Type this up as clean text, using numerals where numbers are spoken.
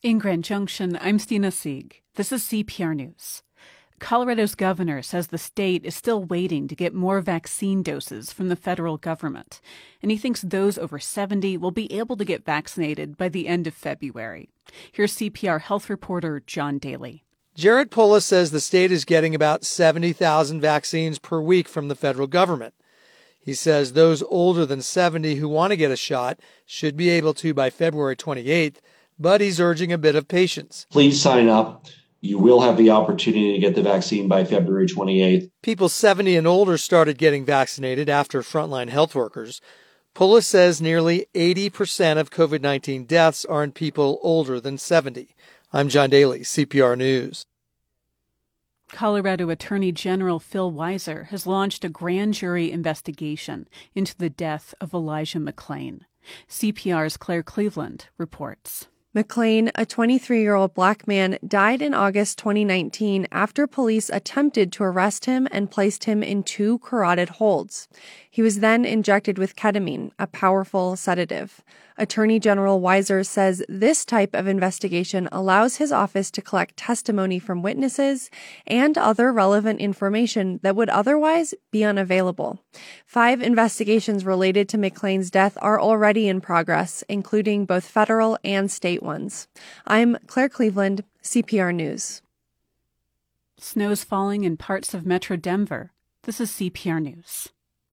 In Grand Junction, I'm Stina Sieg. This is CPR News. Colorado's governor says the state is still waiting to get more vaccine doses from the federal government, and he thinks those over 70 will be able to get vaccinated by the end of February. Here's CPR health reporter John Daly. Jared Polis says the state is getting about 70,000 vaccines per week from the federal government. He says those older than 70 who want to get a shot should be able to by February 28th, but he's urging a bit of patience. Please sign up. You will have the opportunity to get the vaccine by February 28th. People 70 and older started getting vaccinated after frontline health workers. Polis says nearly 80% of COVID-19 deaths are in people older than 70. I'm John Daly, CPR News. Colorado Attorney General Phil Weiser has launched a grand jury investigation into the death of Elijah McClain. CPR's Claire Cleveland reports. McClain, a 23-year-old black man, died in August 2019 after police attempted to arrest him and placed him in 2 carotid holds. He was then injected with ketamine, a powerful sedative. Attorney General Weiser says this type of investigation allows his office to collect testimony from witnesses and other relevant information that would otherwise be unavailable. 5 investigations related to McClain's death are already in progress, including both federal and state ones. I'm Claire Cleveland, CPR News. Snow's falling in parts of Metro Denver. This is CPR News.